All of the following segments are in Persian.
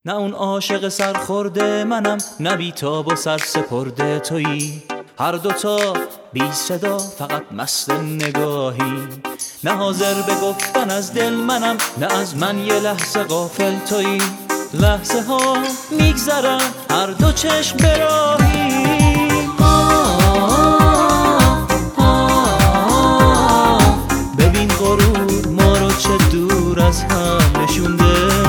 نه اون عاشق سرخورده منم، نه بیتاب و سرسپرده تویی. هر دوتا بی صدا فقط مست نگاهی. نه حاضر به گفتن از دل منم، نه از من یه لحظه غافل تویی. لحظه ها میگذرن هر دو چشم براهی. ببین غرور ما رو چه دور از هم نشونده.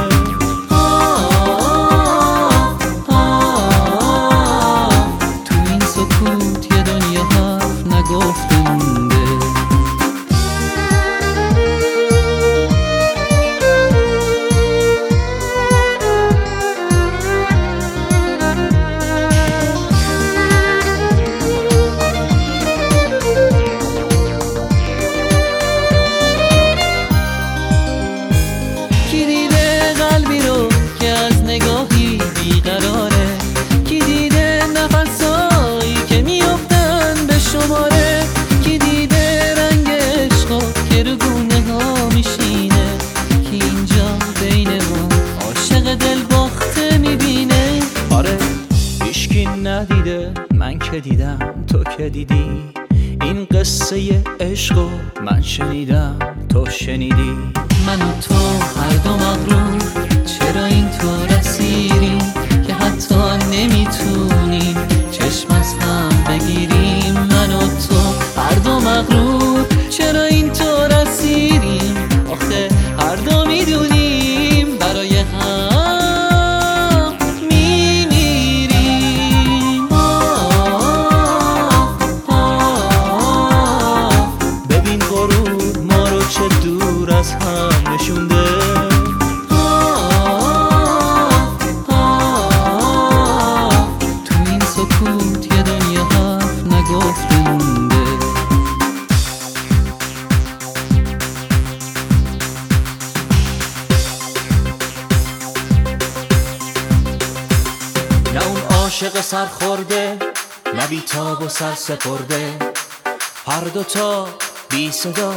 تو این سکوت یه دنیا حرف نگفته مونده. ندیده من که دیدم، تو که دیدی. این قصه عشق و من شنیدم، تو شنیدی. من و تو هر دو مغرور، چرا این تو رسیریم که حتی نمیتونیم چشم از هم بگیریم. من و تو هر دو مغرور، چرا این تو رسیریم. آخه هر دو میدونیم برای هم از هم نشونده. تو این سکوت یه دنیا حرف نگفته مونده. نه اون عاشق سرخورده، نه بیتاب و سرسپرده. هر دوتا بی صدا،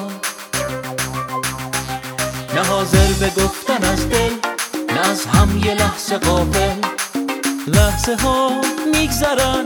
نه حاضر به گفتن از دل، نه از هم یه لحظه غافل. لحظه ها میگذرن.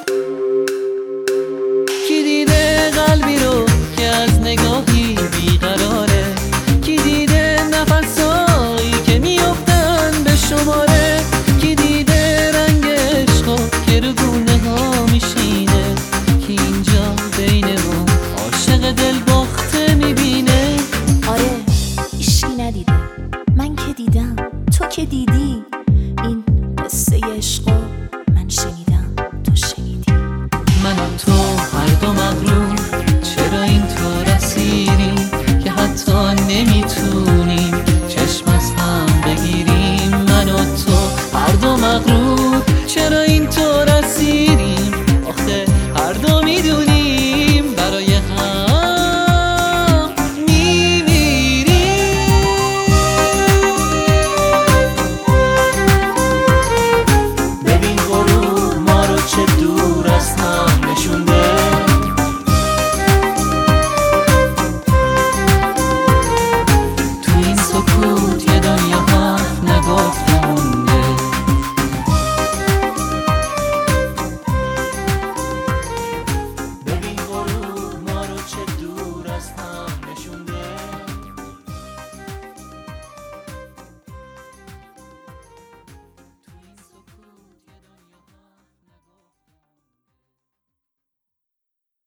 کی دیده قلبی رو که از نگاهی بیقراره؟ کی دیده نفسایی که میافتن به شماره؟ کی دیده رنگ عشقا که رو گونه ها میشینه؟ کی اینجا بین ما عاشق دل باخته میبینه؟ آره ندیده من که دیدم، تو که دیدی. این قصه عشق من شنیدم، تو شنیدی. من و تو هر دو مغرور، چرا این تو رسیریم که حتی نمیتونیم چشم از هم بگیریم. من و تو هر دو مغرور، چرا